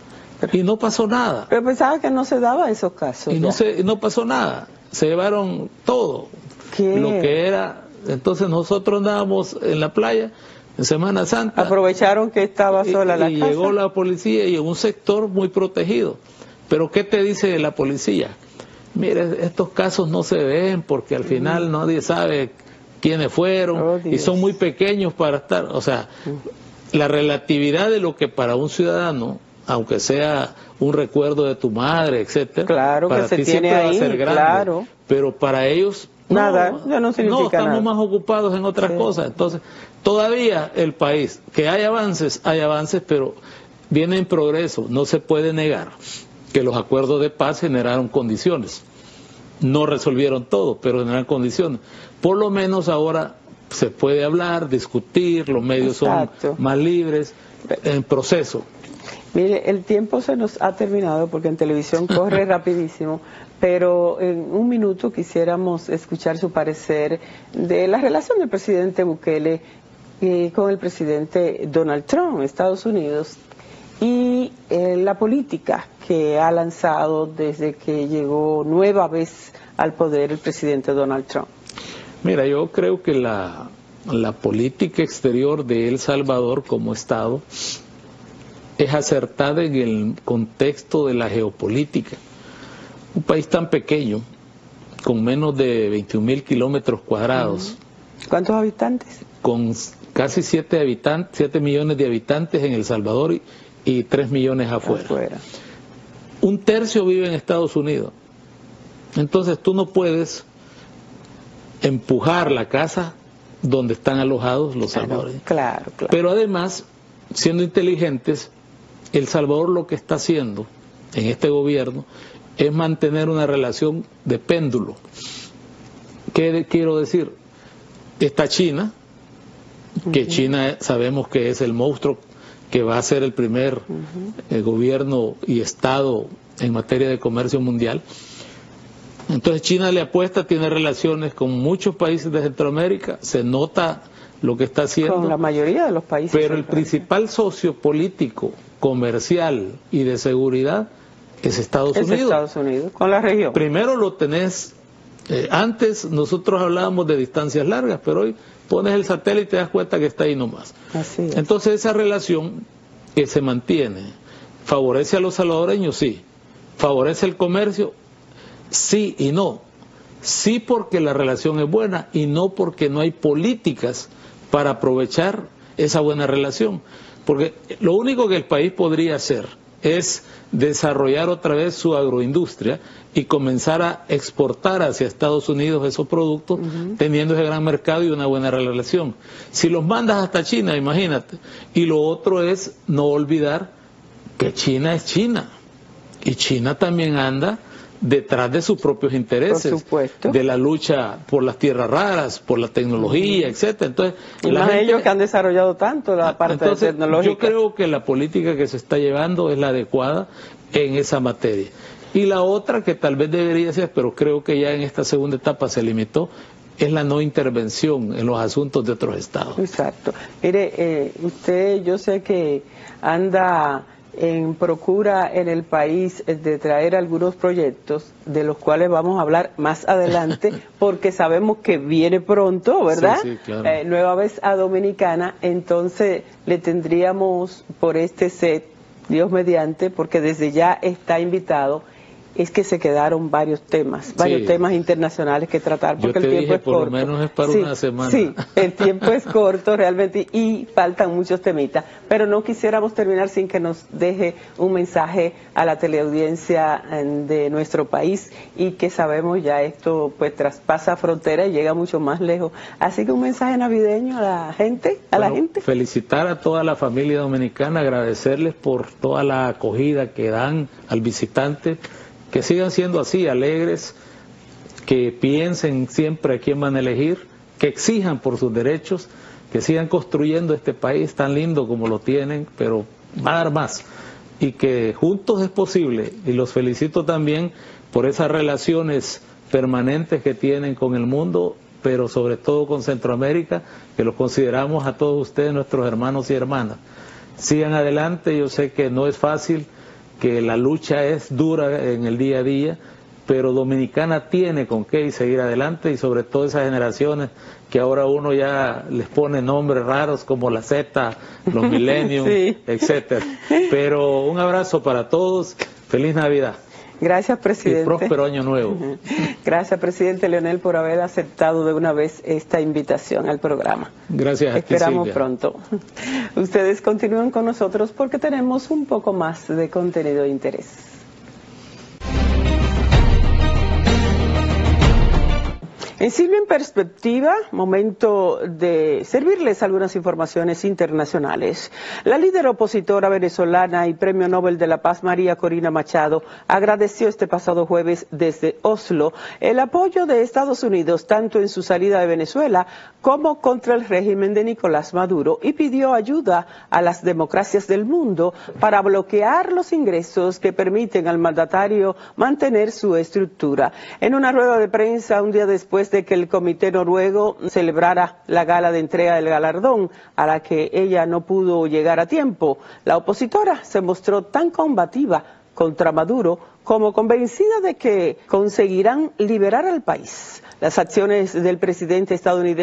y no pasó nada. Pero pensaba que no se daba esos casos. Y no, se, no pasó nada. Se llevaron todo. ¿Qué? Lo que era. Entonces nosotros andábamos en la playa en Semana Santa. Aprovecharon que estaba sola y, la y casa. Y llegó la policía y en un sector muy protegido. Pero ¿qué te dice la policía? Mire, estos casos no se ven porque al final mm. nadie sabe quiénes fueron oh, y son muy pequeños para estar, o sea, mm. la relatividad de lo que para un ciudadano, aunque sea un recuerdo de tu madre, etcétera, claro, para que se ti tiene siempre ahí, va a ser grande, claro. pero para ellos nada, no, ya no significa no estamos nada. más ocupados en otras sí. cosas. Entonces, todavía el país, que hay avances, hay avances, pero viene en progreso, no se puede negar que los acuerdos de paz generaron condiciones. No resolvieron todo, pero generan condiciones. Por lo menos ahora se puede hablar, discutir, los medios Exacto. son más libres, en proceso. Mire, el tiempo se nos ha terminado porque en televisión corre rapidísimo, pero en un minuto quisiéramos escuchar su parecer de la relación del presidente Bukele eh, con el presidente Donald Trump, Estados Unidos, y eh, la política que ha lanzado desde que llegó nueva vez al poder el presidente Donald Trump. Mira, yo creo que la, la política exterior de El Salvador como Estado es acertada en el contexto de la geopolítica. Un país tan pequeño, con menos de veintiún mil kilómetros cuadrados. ¿Cuántos habitantes? Con casi siete habitantes, siete millones de habitantes en El Salvador y y tres millones afuera. afuera. Un tercio vive en Estados Unidos. Entonces tú no puedes empujar la casa donde están alojados los salvadoreños. Claro, claro, claro. Pero además, siendo inteligentes, El Salvador lo que está haciendo en este gobierno es mantener una relación de péndulo. ¿Qué quiero decir? Está China, que uh-huh. China sabemos que es el monstruo que va a ser el primer uh-huh. eh, gobierno y Estado en materia de comercio mundial. Entonces China le apuesta, tiene relaciones con muchos países de Centroamérica, se nota lo que está haciendo. Con la mayoría de los países. Pero el principal socio político, comercial y de seguridad es Estados es Unidos. Estados Unidos, con la región. Primero lo tenés, eh, antes nosotros hablábamos de distancias largas, pero hoy pones el satélite y te das cuenta que está ahí nomás. Así es. Entonces esa relación que se mantiene, ¿favorece a los salvadoreños? Sí. ¿Favorece el comercio? Sí y no. Sí porque la relación es buena y no porque no hay políticas para aprovechar esa buena relación. Porque lo único que el país podría hacer es desarrollar otra vez su agroindustria y comenzar a exportar hacia Estados Unidos esos productos, uh-huh. teniendo ese gran mercado y una buena relación. Si los mandas hasta China, imagínate. Y lo otro es no olvidar que China es China. Y China también anda detrás de sus propios intereses, por supuesto, de la lucha por las tierras raras, por la tecnología, mm. etcétera. Entonces, y la más gente, ellos que han desarrollado tanto la parte entonces, tecnológica. Yo creo que la política que se está llevando es la adecuada en esa materia. Y la otra que tal vez debería ser, pero creo que ya en esta segunda etapa se limitó, es la no intervención en los asuntos de otros estados. Exacto. Mire, eh, usted, yo sé que anda en procura en el país de traer algunos proyectos de los cuales vamos a hablar más adelante porque sabemos que viene pronto, ¿verdad? Sí, sí, claro. Eh, nueva vez a Dominicana, entonces le tendríamos por este set, Dios mediante, porque desde ya está invitado. Es que se quedaron varios temas, varios sí. temas internacionales que tratar, porque Yo te el tiempo dije, es por corto. Por lo menos es para sí, una semana. Sí, el tiempo es corto realmente y faltan muchos temitas, pero no quisiéramos terminar sin que nos deje un mensaje a la teleaudiencia de nuestro país y que sabemos ya esto pues traspasa frontera y llega mucho más lejos. Así que un mensaje navideño a la gente, a bueno, la gente. Felicitar a toda la familia dominicana, agradecerles por toda la acogida que dan al visitante. Que sigan siendo así, alegres, que piensen siempre a quién van a elegir, que exijan por sus derechos, que sigan construyendo este país tan lindo como lo tienen, pero va a dar más. Y que juntos es posible, y los felicito también por esas relaciones permanentes que tienen con el mundo, pero sobre todo con Centroamérica, que los consideramos a todos ustedes nuestros hermanos y hermanas. Sigan adelante, yo sé que no es fácil, que la lucha es dura en el día a día, pero Dominicana tiene con qué seguir adelante y sobre todo esas generaciones que ahora uno ya les pone nombres raros como la Z, los Millennium, sí. etcétera. Pero un abrazo para todos, feliz Navidad. Gracias, presidente. Y próspero año nuevo. Gracias, presidente Leonel, por haber aceptado de una vez esta invitación al programa. Gracias a ti, Esperamos Silvia. pronto. Ustedes continúen con nosotros porque tenemos un poco más de contenido de interés. En Silvia en Perspectiva, momento de servirles algunas informaciones internacionales. La líder opositora venezolana y Premio Nobel de la Paz María Corina Machado agradeció este pasado jueves desde Oslo el apoyo de Estados Unidos tanto en su salida de Venezuela como contra el régimen de Nicolás Maduro y pidió ayuda a las democracias del mundo para bloquear los ingresos que permiten al mandatario mantener su estructura. En una rueda de prensa un día después de que el comité noruego celebrara la gala de entrega del galardón, a la que ella no pudo llegar a tiempo, la opositora se mostró tan combativa contra Maduro como convencida de que conseguirán liberar al país. Las acciones del presidente estadounidense